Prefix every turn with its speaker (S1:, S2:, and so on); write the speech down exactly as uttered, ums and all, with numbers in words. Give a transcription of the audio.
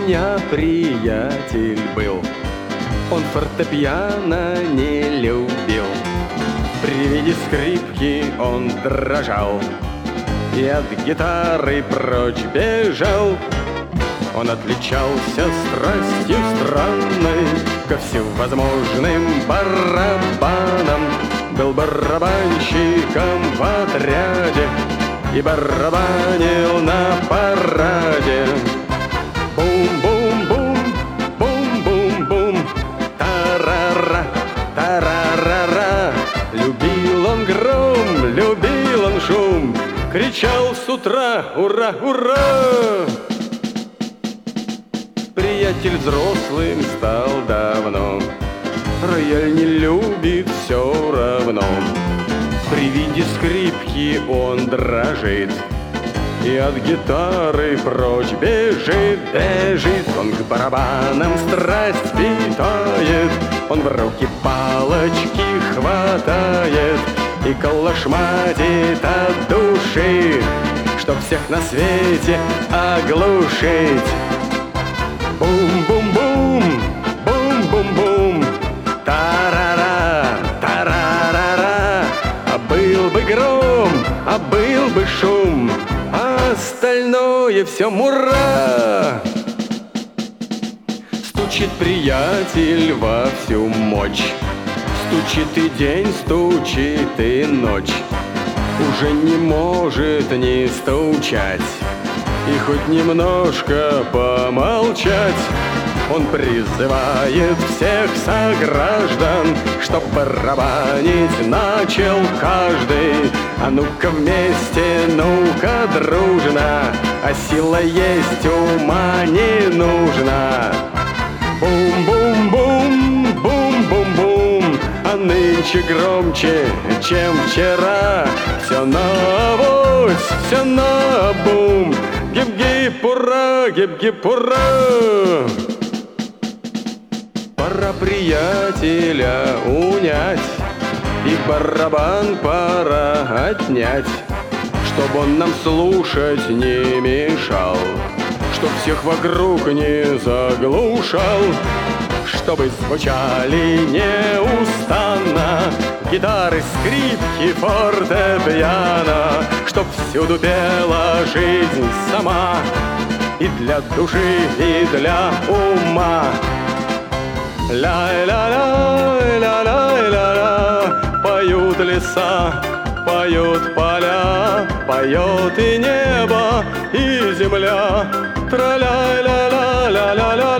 S1: меня приятель был, он фортепиано не любил. При виде скрипки он дрожал и от гитары прочь бежал. Он отличался страстью странной ко всевозможным барабанам. Был барабанщиком в отряде и барабанил на параде. Бум-бум-бум, бум-бум-бум, тарара, тарарара. Любил он гром, любил он шум, кричал с утра: ура, ура! Приятель взрослым стал давно, рояль не любит все равно. При виде скрипки он дрожит и от гитары прочь бежит, бежит. Он к барабанам страсть питает, он в руки палочки хватает и колошматит от души, чтоб всех на свете оглушить. Бум-бум-бум, бум-бум-бум, тарара, тарарара. А был бы гром, а был бы шум, а остальное все мура. Стучит приятель во всю мощь, стучит и день, стучит и ночь, уже не может не стучать и хоть немножко помолчать. Он призывает всех сограждан, чтоб барабанить начал каждый. А ну-ка вместе, ну-ка дружно, а сила есть, ума не нужна. Бум-бум-бум, бум-бум-бум, а нынче громче, чем вчера. Все на авось, все на бум, гип-гип, ура, гип-гип, ура! Пора приятеля унять и барабан пора отнять, чтоб он нам слушать не мешал, чтоб всех вокруг не заглушал, чтобы звучали неустанно гитары, скрипки, фортепиано, чтоб всюду пела жизнь сама и для души, и для ума. Ля-ля-ля, ля-ля-ля-ля, поют леса, поют поля, поет и небо, и земля. Тра-ля-ля-ля-ля-ля-ля.